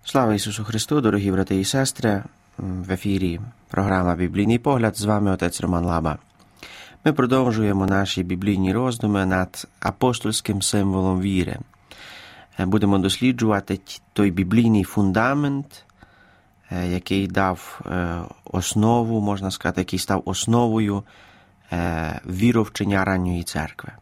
Слава Ісусу Христу, дорогі брати і сестри! В ефірі програма «Біблійний погляд». З вами отець Роман Лаба. Ми продовжуємо наші біблійні роздуми над апостольським символом віри. Будемо досліджувати той біблійний фундамент, який дав основу, можна сказати, який став основою віровчення ранньої церкви.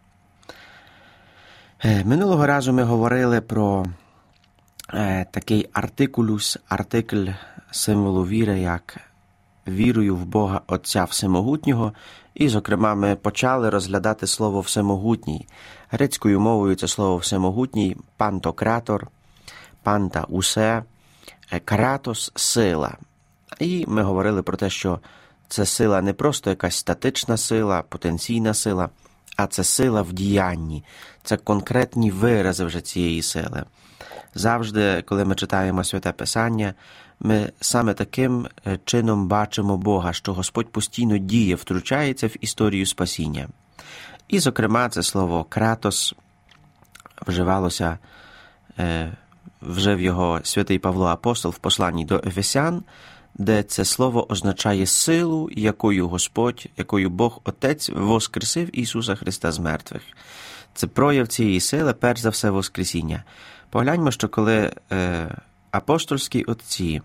Минулого разу ми говорили про такий артикль символу віри, як «Вірую в Бога Отця Всемогутнього», і, зокрема, ми почали розглядати слово «всемогутній». Грецькою мовою це слово «всемогутній» – «пантократор», «панта» – «усе», «кратос» – «сила». І ми говорили про те, що це сила не просто якась статична сила, потенційна сила, а це сила в діянні, це конкретні вирази вже цієї сили. Завжди, коли ми читаємо Святе Писання, ми саме таким чином бачимо Бога, що Господь постійно діє, втручається в історію спасіння. І, зокрема, це слово «кратос» вживалося вже в його святий Павло Апостол в посланні до Ефесян, де це слово означає силу, якою Бог Отець воскресив Ісуса Христа з мертвих. Це прояв цієї сили, перш за все, воскресіння. Погляньмо, що коли апостольські отці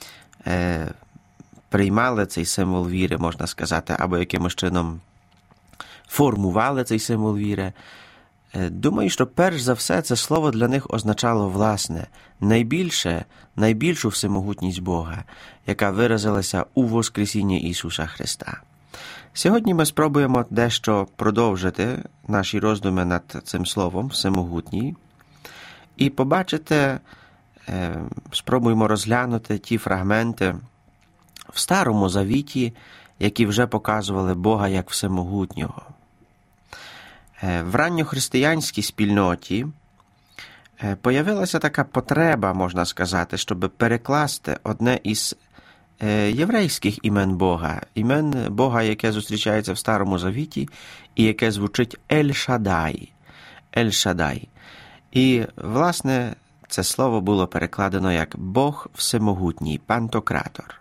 приймали цей символ віри, можна сказати, або якимось чином формували цей символ віри, думаю, що перш за все це слово для них означало, власне, найбільшу всемогутність Бога, яка виразилася у воскресінні Ісуса Христа. Сьогодні ми спробуємо дещо продовжити наші роздуми над цим словом «всемогутній», і побачите, спробуємо розглянути ті фрагменти в Старому Завіті, які вже показували Бога як всемогутнього. В ранньохристиянській спільноті появилася така потреба, можна сказати, щоб перекласти одне із єврейських імен Бога, яке зустрічається в Старому Завіті і яке звучить Ель-Шадай. Ель-Шадай. І, власне, це слово було перекладено як «Бог всемогутній», «пантократор».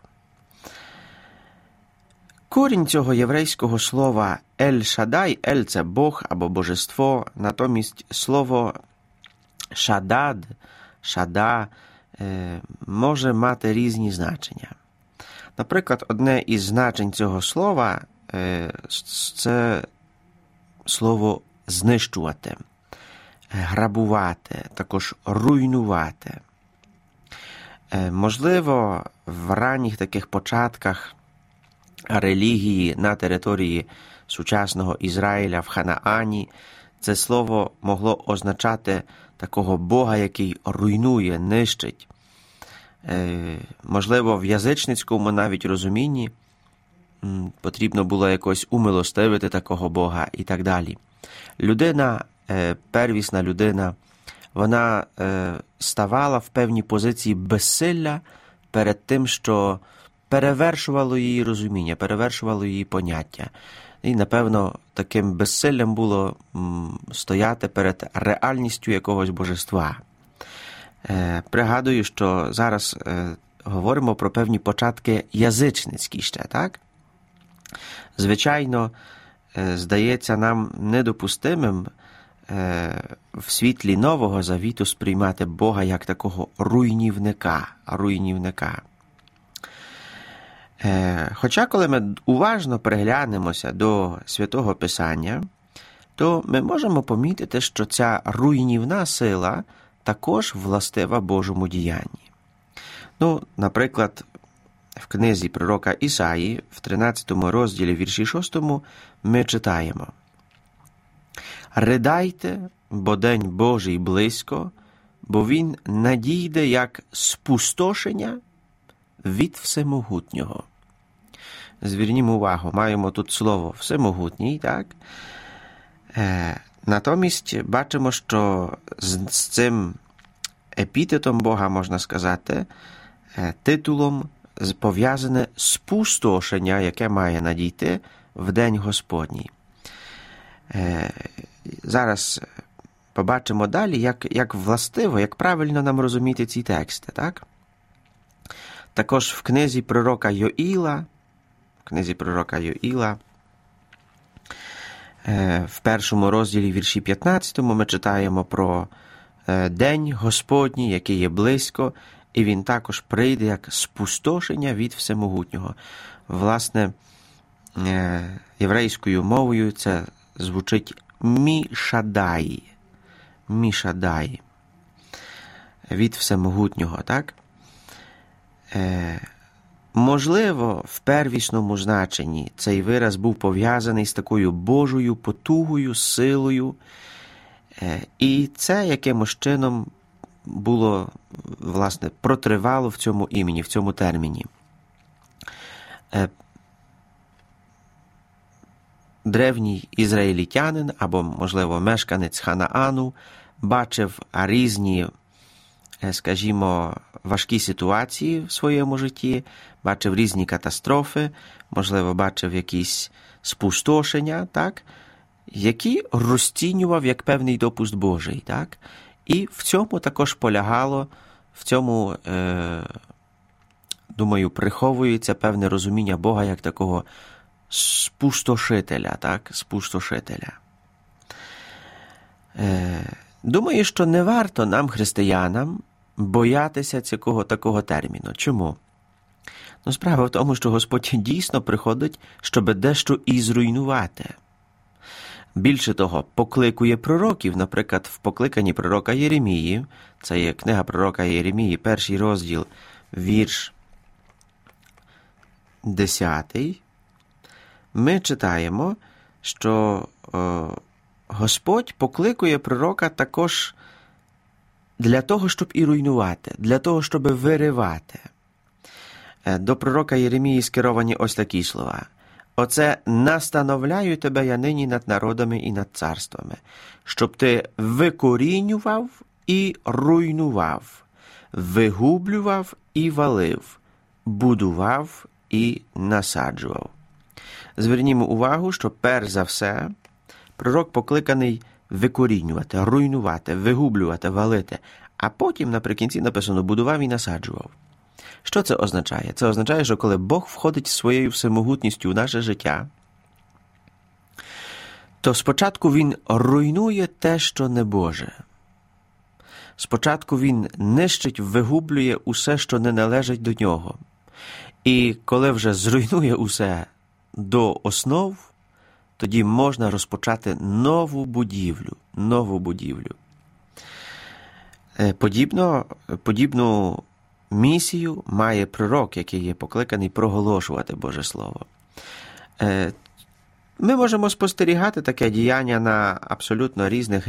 Корінь цього єврейського слова «Ель-Шадай», «Ель» – це Бог або божество, натомість слово «шадад», «шада» може мати різні значення. Наприклад, одне із значень цього слова – це слово «знищувати», грабувати, також руйнувати. Можливо, в ранніх таких початках релігії на території сучасного Ізраїля в Ханаані це слово могло означати такого Бога, який руйнує, нищить. Можливо, в язичницькому навіть розумінні потрібно було якось умилостивити такого Бога і так далі. Первісна людина, вона ставала в певній позиції безсилля перед тим, що перевершувало її розуміння, перевершувало її поняття. І, напевно, таким безсиллям було стояти перед реальністю якогось божества. Пригадую, що зараз говоримо про певні початки язичницькі ще, так? Звичайно, здається нам недопустимим в світлі Нового Завіту сприймати Бога як такого руйнівника. Хоча, коли ми уважно приглянемося до Святого Писання, то ми можемо помітити, що ця руйнівна сила також властива Божому діянні. Наприклад, в книзі пророка Ісаї, в 13 розділі, вірші 6, ми читаємо: «Ридайте, бо день Божий близько, бо він надійде як спустошення від всемогутнього». Звернімо увагу, маємо тут слово «всемогутній», так? Натомість бачимо, що з цим епітетом Бога, можна сказати, титулом пов'язане спустошення, яке має надійти в день Господній. Зараз побачимо далі, як властиво, як правильно нам розуміти ці тексти, так? Також в книзі пророка Йоїла, в 1 розділі вірші 15 ми читаємо про День Господній, який є близько, і він також прийде як спустошення від Всемогутнього. Власне, єврейською мовою це звучить Мішадай. Мішадай. Від Всемогутнього, так? Можливо, в первісному значенні цей вираз був пов'язаний з такою Божою потугою, силою, і це якимось чином було, власне, протривало в цьому імені, в цьому терміні. Древній ізраїлітянин, або, можливо, мешканець Ханаану, бачив різні, скажімо, важкі ситуації в своєму житті, бачив різні катастрофи, можливо, бачив якісь спустошення, так, які розцінював як певний допуск Божий, так? І в цьому також полягало, в цьому, думаю, приховується певне розуміння Бога як такого спустошителя, так? Спустошителя. Думаю, що не варто нам, християнам, боятися цього такого терміну. Чому? Ну, справа в тому, що Господь дійсно приходить, щоб дещо і зруйнувати. Більше того, покликує пророків, наприклад, в покликанні пророка Єремії, це є книга пророка Єремії, 1 розділ, вірш 10, ми читаємо, що Господь покликує пророка також для того, щоб і руйнувати, для того, щоб виривати. До пророка Єремії скеровані ось такі слова. «Оце настановляю тебе я нині над народами і над царствами, щоб ти викорінював і руйнував, вигублював і валив, будував і насаджував». Звернімо увагу, що перш за все пророк покликаний викорінювати, руйнувати, вигублювати, валити, а потім наприкінці написано «будував і насаджував». Що це означає? Це означає, що коли Бог входить своєю всемогутністю в наше життя, то спочатку Він руйнує те, що не Боже. Спочатку Він нищить, вигублює усе, що не належить до Нього. І коли вже зруйнує усе до основ, тоді можна розпочати нову будівлю. Подібну місію має пророк, який є покликаний проголошувати Боже Слово. Ми можемо спостерігати таке діяння на абсолютно різних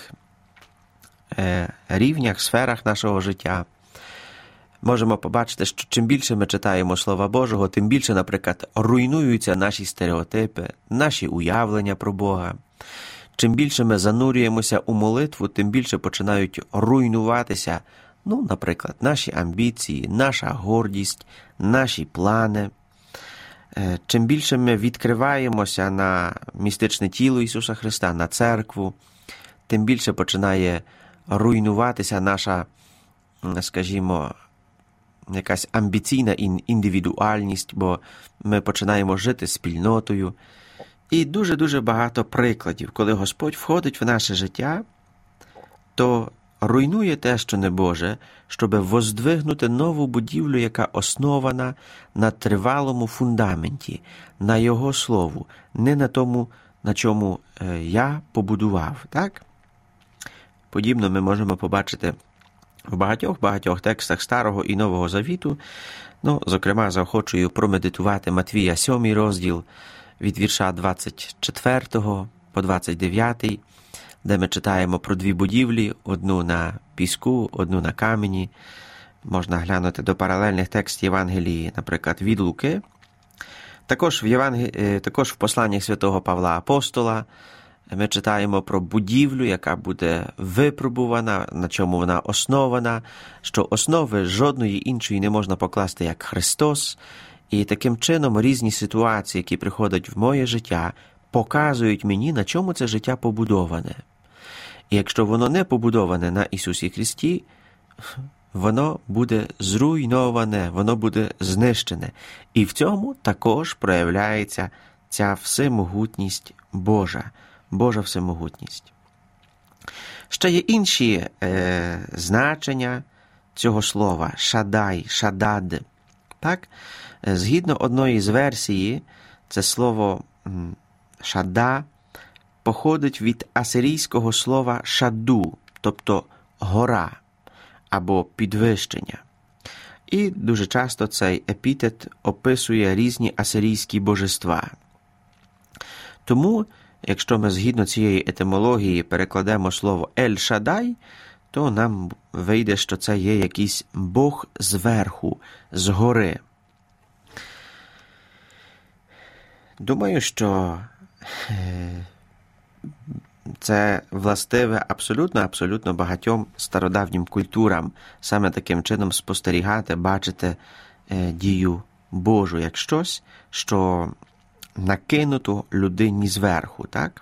рівнях, сферах нашого життя. Можемо побачити, що чим більше ми читаємо Слова Божого, тим більше, наприклад, руйнуються наші стереотипи, наші уявлення про Бога. Чим більше ми занурюємося у молитву, тим більше починають руйнуватися, наприклад, наші амбіції, наша гордість, наші плани. Чим більше ми відкриваємося на містичне тіло Ісуса Христа, на церкву, тим більше починає руйнуватися наша, скажімо, якась амбіційна індивідуальність, бо ми починаємо жити спільнотою. І дуже-дуже багато прикладів, коли Господь входить в наше життя, то руйнує те, що не Боже, щоб воздвигнути нову будівлю, яка основана на тривалому фундаменті, на Його Слову, не на тому, на чому я побудував. Так? Подібно ми можемо побачити в багатьох текстах Старого і Нового Завіту. Зокрема, заохочую промедитувати Матвія 7 розділ від вірша 24 по 29, де ми читаємо про дві будівлі, одну на піску, одну на камені. Можна глянути до паралельних текстів Євангелії, наприклад, від Луки. Також в посланнях святого Павла Апостола ми читаємо про будівлю, яка буде випробувана, на чому вона основана, що основи жодної іншої не можна покласти, як Христос. І таким чином різні ситуації, які приходять в моє життя, показують мені, на чому це життя побудоване. І якщо воно не побудоване на Ісусі Христі, воно буде зруйноване, воно буде знищене. І в цьому також проявляється ця всемогутність Божа, Божа всемогутність. Ще є інші значення цього слова «шадай», «шадад». Так? Згідно одної з версій, це слово «шада» походить від асирійського слова «шаду», тобто «гора» або «підвищення». І дуже часто цей епітет описує різні асирійські божества. Тому, якщо ми згідно цієї етимології перекладемо слово «ель-шадай», то нам вийде, що це є якийсь Бог зверху, згори. Думаю, що це властиве абсолютно багатьом стародавнім культурам саме таким чином спостерігати, бачити дію Божу як щось, що накинуто людині зверху, так?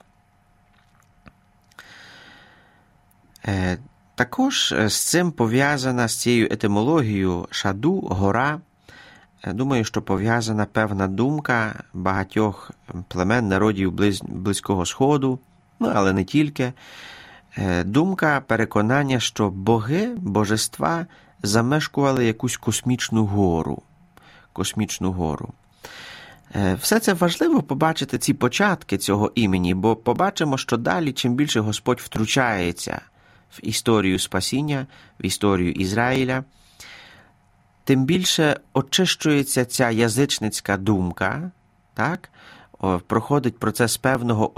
Також з цим пов'язана, з цією етимологією шаду, гора, думаю, що пов'язана певна думка багатьох племен, народів Близького Сходу, але не тільки. Думка, переконання, що боги, божества замешкували якусь космічну гору. Все це важливо побачити ці початки цього імені, бо побачимо, що далі, чим більше Господь втручається в історію спасіння, в історію Ізраїля, тим більше очищується ця язичницька думка, так? Проходить процес певного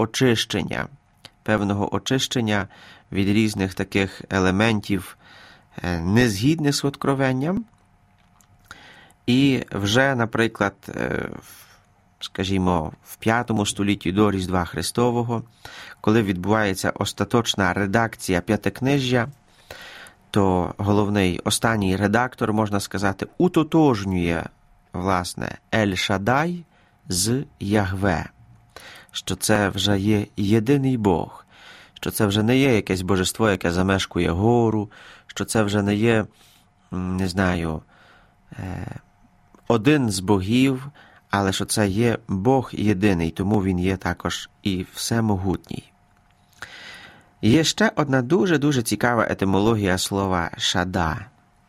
очищення від різних таких елементів, незгідних з откровенням. І вже, наприклад, скажімо, в 5 столітті до Різдва Христового, коли відбувається остаточна редакція П'ятикнижжя, то головний, останній редактор, можна сказати, утотожнює, власне, Ель-Шадай з Ягве, що це вже є єдиний Бог, що це вже не є якесь божество, яке замешкує гору, що це вже не є, не знаю, один з богів, але що це є Бог єдиний, тому він є також і всемогутній. Є ще одна дуже цікава етимологія слова «шада».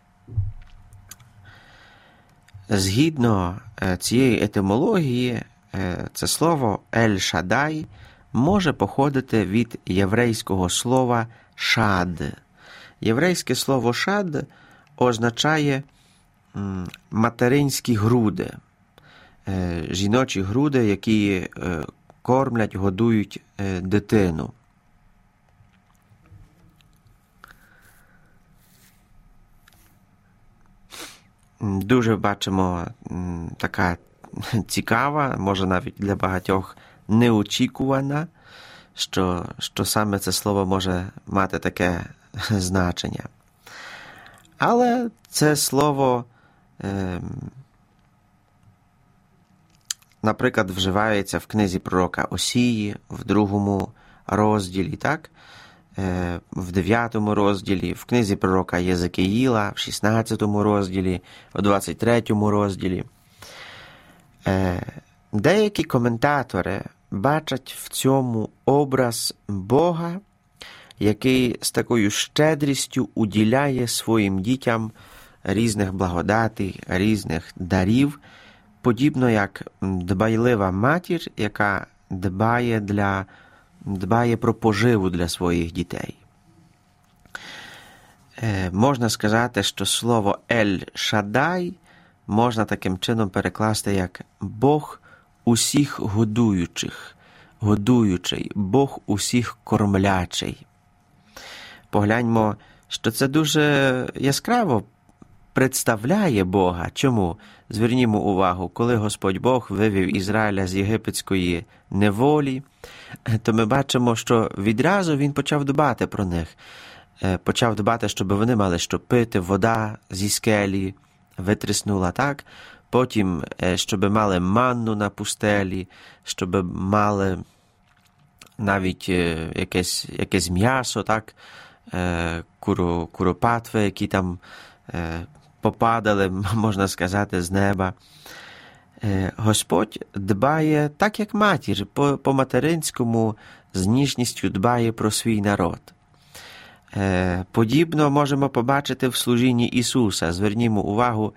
Згідно цієї етимології, це слово «ель-шадай» може походити від єврейського слова «шад». Єврейське слово «шад» означає материнські груди, жіночі груди, які кормлять, годують дитину. Дуже бачимо така цікава, може навіть для багатьох неочікувана, що саме це слово може мати таке значення. Але це слово, наприклад, вживається в книзі пророка Осії в 2 розділі, так? В 9 розділі, в книзі пророка Єзекіїла, в 16 розділі, в 23 розділі. Деякі коментатори бачать в цьому образ Бога, який з такою щедрістю уділяє своїм дітям різних благодатей, різних дарів, подібно як дбайлива матір, яка дбає про поживу для своїх дітей. Можна сказати, що слово «ель-шадай» можна таким чином перекласти як «Бог усіх годуючий, Бог усіх кормлячий». Погляньмо, що це дуже яскраво представляє Бога. Чому? Звернімо увагу, коли Господь Бог вивів Ізраїля з єгипетської неволі, то ми бачимо, що відразу він почав дбати про них. Почав дбати, щоб вони мали що пити, вода зі скелі витріснула, так? Потім, щоб мали манну на пустелі, щоб мали навіть якесь м'ясо, так? Куропатви, які там попадали, можна сказати, з неба. Господь дбає так, як матір, по-материнському з ніжністю дбає про свій народ. Подібно можемо побачити в служінні Ісуса. Звернімо увагу,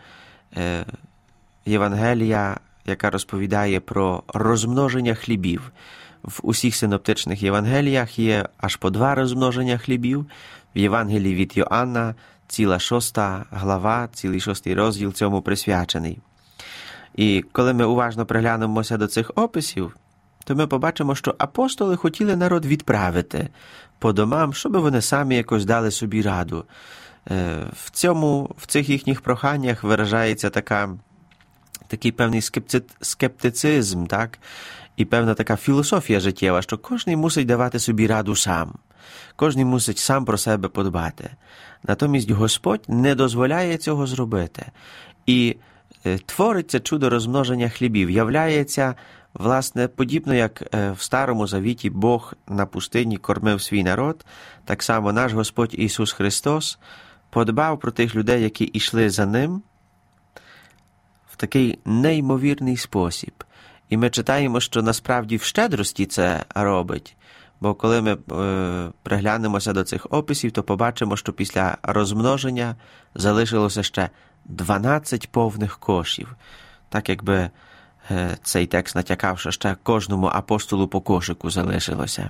Євангелія, яка розповідає про розмноження хлібів. В усіх синоптичних Євангеліях є аж по 2 розмноження хлібів. В Євангелії від Йоанна ціла 6 глава, цілий 6 розділ цьому присвячений. І коли ми уважно приглянемося до цих описів, то ми побачимо, що апостоли хотіли народ відправити по домам, щоб вони самі якось дали собі раду. В цих їхніх проханнях виражається такий певний скептицизм, так? І певна така філософія життєва, що кожен мусить давати собі раду сам. Кожен мусить сам про себе подбати. Натомість Господь не дозволяє цього зробити. І твориться чудо розмноження хлібів. Являється, власне, подібно, як в Старому Завіті Бог на пустині кормив свій народ, так само наш Господь Ісус Христос подбав про тих людей, які йшли за Ним в такий неймовірний спосіб. І ми читаємо, що насправді в щедрості це робить. Бо коли ми приглянемося до цих описів, то побачимо, що після розмноження залишилося ще 12 повних кошів. Так якби цей текст натякав, що ще кожному апостолу по кошику залишилося.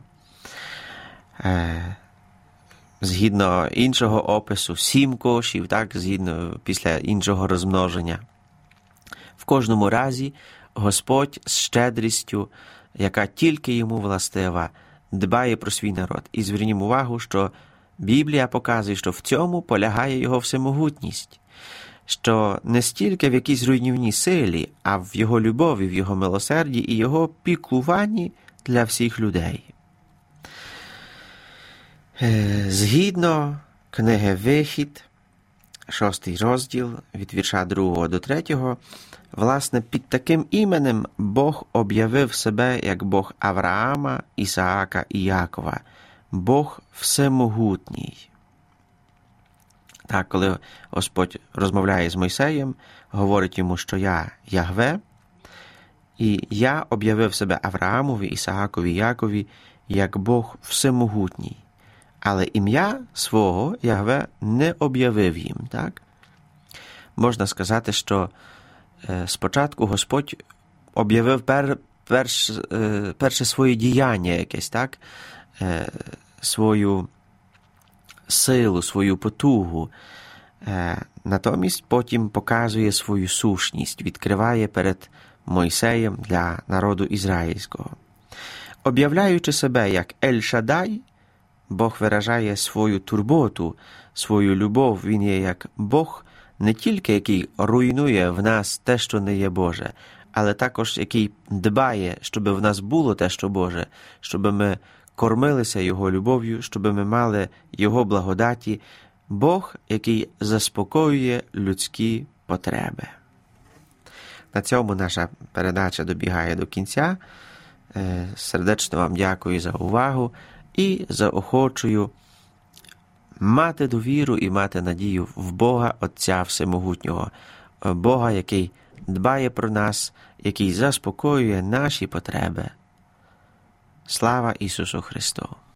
Згідно іншого опису, 7 кошів, так, згідно після іншого розмноження. В кожному разі Господь з щедрістю, яка тільки йому властива, дбає про свій народ. І звернімо увагу, що Біблія показує, що в цьому полягає його всемогутність. Що не стільки в якійсь руйнівній силі, а в його любові, в його милосерді і його піклуванні для всіх людей. Згідно книги Вихід, 6 розділ, від вірша 2 до 3, власне, під таким іменем Бог об'явив себе як Бог Авраама, Ісаака і Якова. Бог всемогутній. Так, коли Господь розмовляє з Мойсеєм, говорить йому, що я Ягве, і я об'явив себе Авраамові, Ісаакові, Якові, як Бог всемогутній. Але ім'я свого Ягве не об'явив їм, так? Можна сказати, що спочатку Господь об'явив перше своє діяння якесь, так? Свою силу, свою потугу. Натомість потім показує свою сущність, відкриває перед Мойсеєм для народу ізраїльського. Об'являючи себе як Ель-Шадай, Бог виражає свою турботу, свою любов. Він є як Бог не тільки, який руйнує в нас те, що не є Боже, але також, який дбає, щоб в нас було те, що Боже, щоб ми кормилися Його любов'ю, щоб ми мали Його благодаті. Бог, який заспокоює людські потреби. На цьому наша передача добігає до кінця. Сердечно вам дякую за увагу і заохочую мати довіру і мати надію в Бога Отця Всемогутнього. Бога, який дбає про нас, який заспокоює наші потреби. Слава Ісусу Христу!